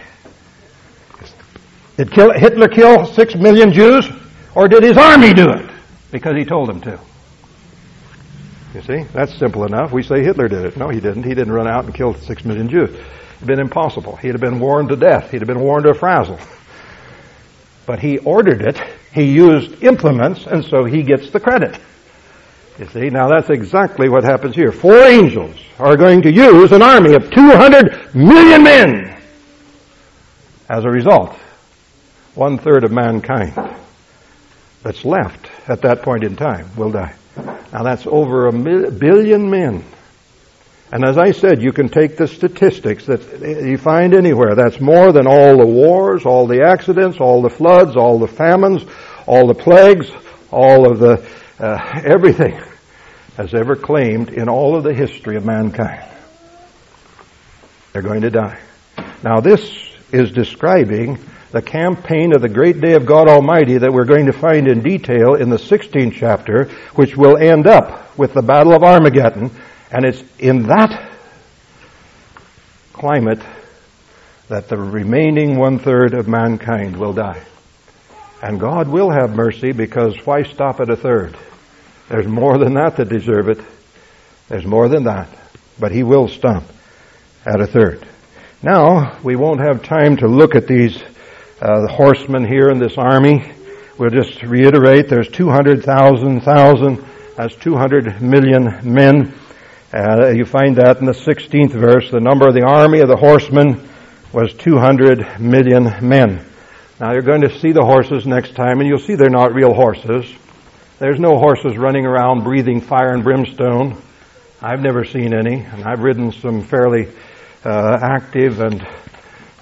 Did Hitler kill six million Jews, or did his army do it? Because he told them to. You see, that's simple enough. We say Hitler did it. No, he didn't. He didn't run out and kill six million Jews. It would have been impossible. He'd have been worn to death. He'd have been worn to a frazzle. But he ordered it. He used implements, and so he gets the credit. You see, now that's exactly what happens here. Four angels are going to use an army of two hundred million men. As a result, one-third of mankind that's left at that point in time will die. Now that's over a mil- billion men. And as I said, you can take the statistics that you find anywhere. That's more than all the wars, all the accidents, all the floods, all the famines, all the plagues, all of the, uh, everything has ever claimed in all of the history of mankind. They're going to die. Now this is describing the campaign of the great day of God Almighty that we're going to find in detail in the sixteenth chapter, which will end up with the Battle of Armageddon. And it's in that climate that the remaining one-third of mankind will die. And God will have mercy, because why stop at a third? There's more than that that deserve it. There's more than that. But He will stop at a third. Now, we won't have time to look at these uh, horsemen here in this army. We'll just reiterate, there's two hundred thousand, thousand, that's two hundred million men. Uh, you find that in the sixteenth verse. The number of the army of the horsemen was two hundred million men. Now, you're going to see the horses next time, and you'll see they're not real horses. There's no horses running around breathing fire and brimstone. I've never seen any, and I've ridden some fairly Uh, active and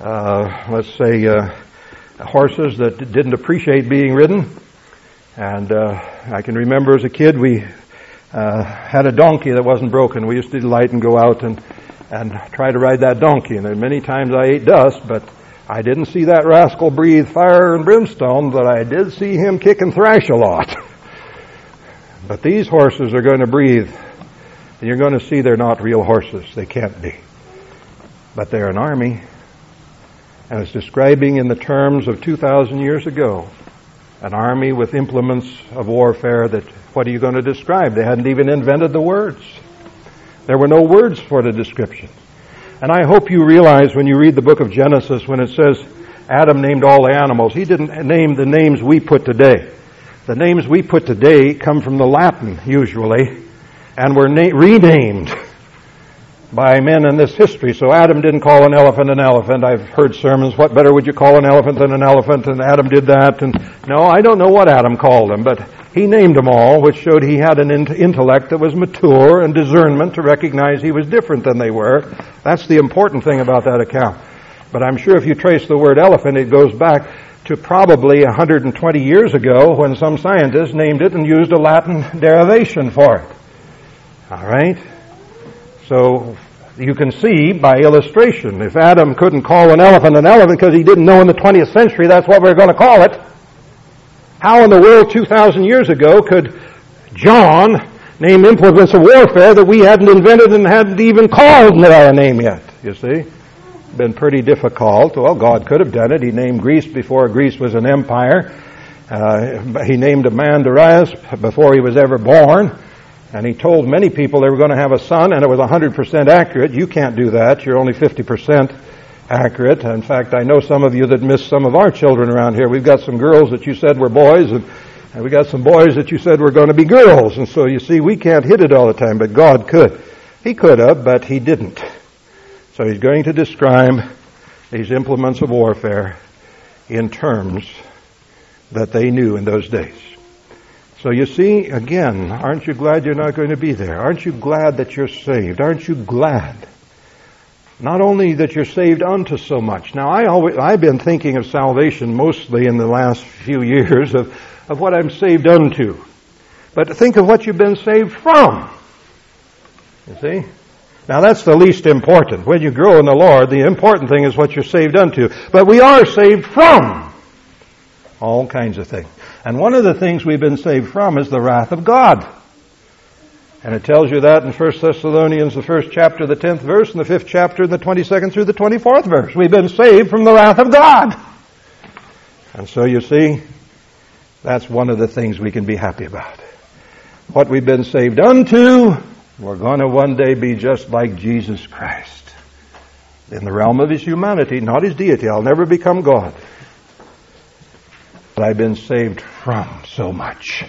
uh, let's say, uh, horses that didn't appreciate being ridden. And uh, I can remember as a kid we uh, had a donkey that wasn't broken. We used to delight and go out and, and try to ride that donkey. And then many times I ate dust, but I didn't see that rascal breathe fire and brimstone, but I did see him kick and thrash a lot. But these horses are going to breathe, and you're going to see they're not real horses. They can't be. But they're an army, and it's describing in the terms of two thousand years ago, an army with implements of warfare that, what are you going to describe? They hadn't even invented the words. There were no words for the description. And I hope you realize when you read the book of Genesis, when it says Adam named all the animals, he didn't name the names we put today. The names we put today come from the Latin, usually, and were na- renamed by men in this history. So Adam didn't call an elephant an elephant. I've heard sermons, what better would you call an elephant than an elephant? And Adam did that. And no, I don't know what Adam called them, but he named them all, which showed he had an intellect that was mature and discernment to recognize he was different than they were. That's the important thing about that account. But I'm sure if you trace the word elephant, it goes back to probably one hundred twenty years ago when some scientist named it and used a Latin derivation for it. All right? So you can see by illustration, if Adam couldn't call an elephant an elephant because he didn't know in the twentieth century that's what we we're going to call it, how in the world two thousand years ago could John name implements of warfare that we hadn't invented and hadn't even called a name yet, you see? Been pretty difficult. Well, God could have done it. He named Greece before Greece was an empire. Uh, he named a man Darius before he was ever born. And he told many people they were going to have a son, and it was one hundred percent accurate. You can't do that. You're only fifty percent accurate. In fact, I know some of you that miss some of our children around here. We've got some girls that you said were boys, and, and we got some boys that you said were going to be girls. And so you see, we can't hit it all the time, but God could. He could have, but he didn't. So he's going to describe these implements of warfare in terms that they knew in those days. So you see, again, aren't you glad you're not going to be there? Aren't you glad that you're saved? Aren't you glad? Not only that you're saved unto so much. Now, I always, I've been thinking of salvation mostly in the last few years of, of what I'm saved unto. But think of what you've been saved from. You see? Now, that's the least important. When you grow in the Lord, the important thing is what you're saved unto. But we are saved from all kinds of things. And one of the things we've been saved from is the wrath of God. And it tells you that in First Thessalonians, the first chapter, the tenth verse, and the fifth chapter, the twenty-second through the twenty-fourth verse. We've been saved from the wrath of God. And so you see, that's one of the things we can be happy about. What we've been saved unto, we're going to one day be just like Jesus Christ. In the realm of his humanity, not his deity. I'll never become God. But I've been saved from so much.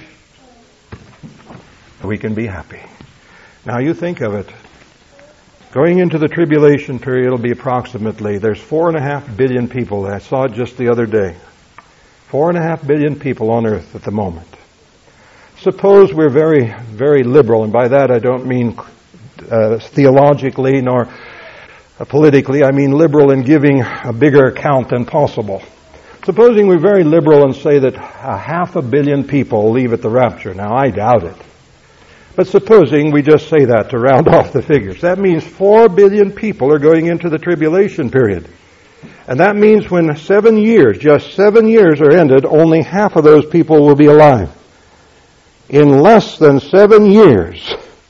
We can be happy. Now you think of it. Going into the tribulation period, it'll be approximately, there's four and a half billion people. I saw it just the other day. Four and a half billion people on earth at the moment. Suppose we're very, very liberal, and by that I don't mean uh, theologically nor uh, politically. I mean liberal in giving a bigger account than possible. Supposing we're very liberal and say that a half a billion people leave at the rapture. Now, I doubt it. But supposing we just say that to round off the figures. That means four billion people are going into the tribulation period. And that means when seven years, just seven years are ended, only half of those people will be alive. In less than seven years,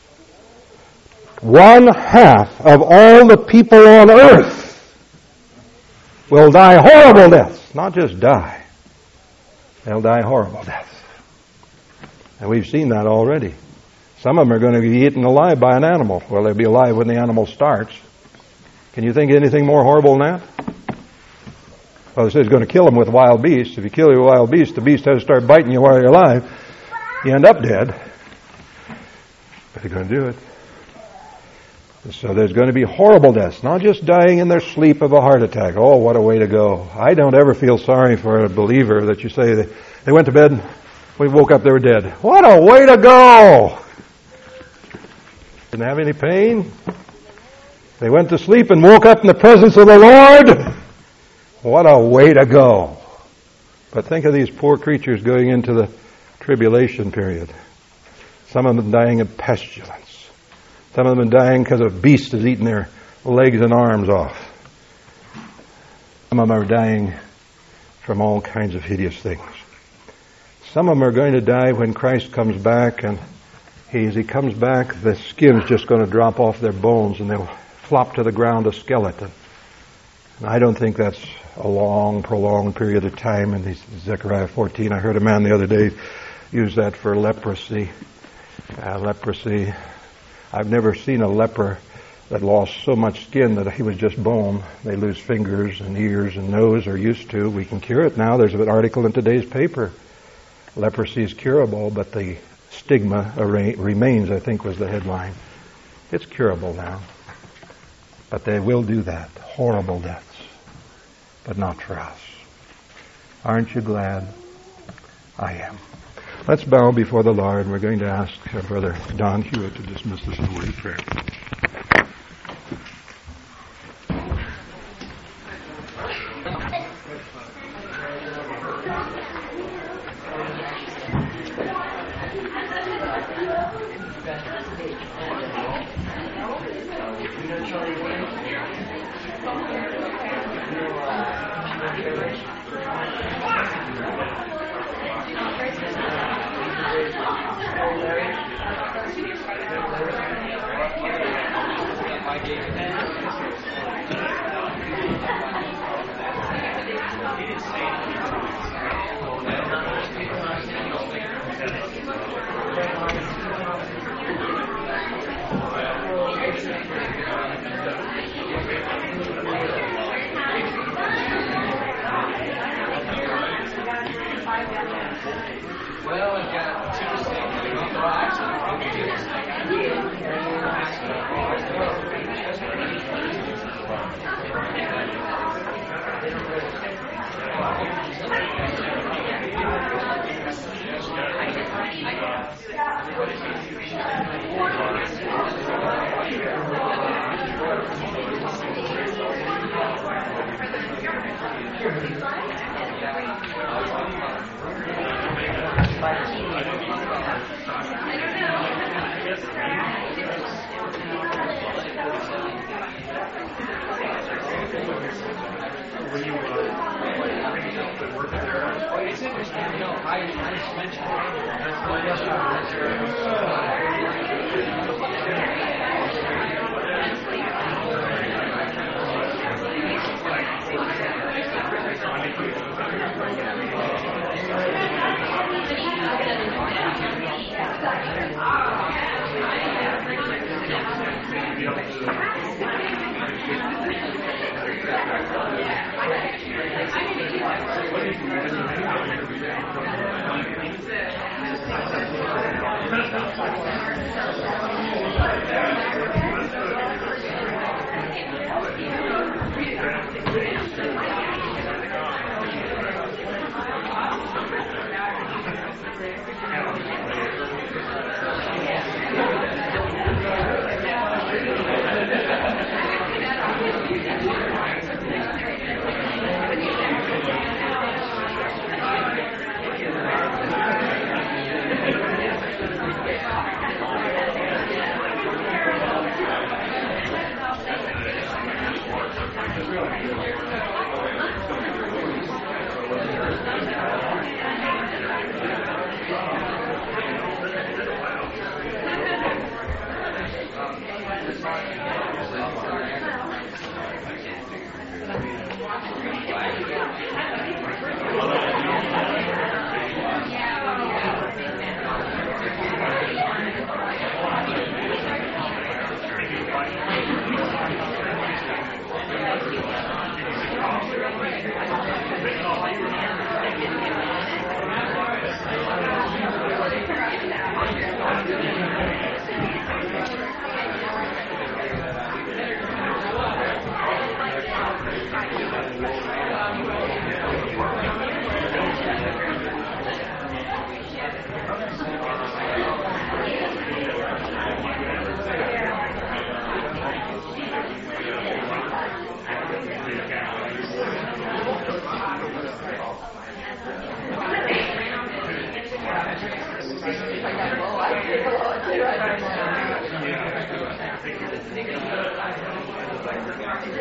one half of all the people on earth will die horrible deaths. Not just die. They'll die horrible deaths. And we've seen that already. Some of them are going to be eaten alive by an animal. Well, they'll be alive when the animal starts. Can you think of anything more horrible than that? Well, it says it's going to kill them with wild beasts. If you kill a wild beast, the beast has to start biting you while you're alive. You end up dead. But they're going to do it. So there's going to be horrible deaths, not just dying in their sleep of a heart attack. Oh, what a way to go. I don't ever feel sorry for a believer that you say they, they went to bed, we woke up, they were dead. What a way to go! Didn't have any pain. They went to sleep and woke up in the presence of the Lord. What a way to go. But think of these poor creatures going into the tribulation period. Some of them dying of pestilence. Some of them dying because a beast has eaten their legs and arms off. Some of them are dying from all kinds of hideous things. Some of them are going to die when Christ comes back, and he, as he comes back, the skin's just going to drop off their bones and they'll flop to the ground a skeleton. And I don't think that's a long, prolonged period of time. In Zechariah fourteen, I heard a man the other day use that for leprosy. Uh, leprosy. I've never seen a leper that lost so much skin that he was just bone. They lose fingers and ears and nose, or used to. We can cure it now. There's an article in today's paper. Leprosy is curable, but the stigma remains, I think was the headline. It's curable now. But they will do that. Horrible deaths. But not for us. Aren't you glad? I am. Let's bow before the Lord. We're going to ask our brother Don Hewitt to dismiss us in a word of prayer. Thank you.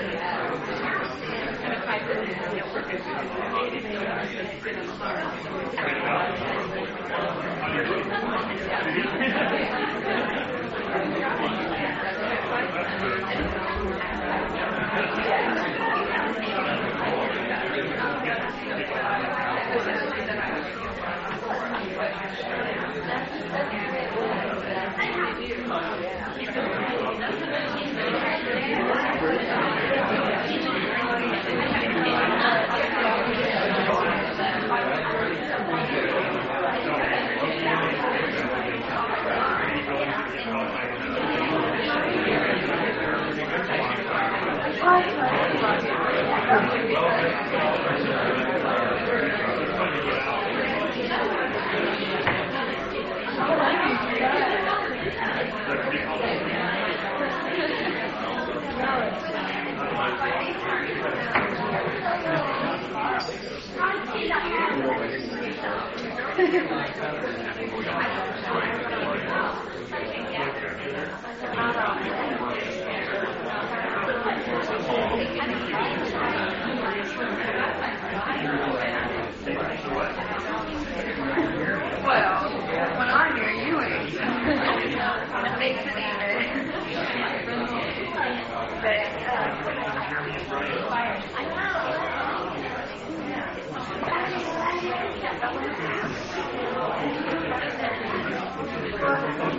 Well, when I'm here, you ain't. Makes it easier.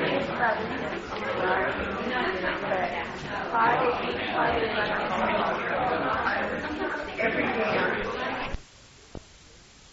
But,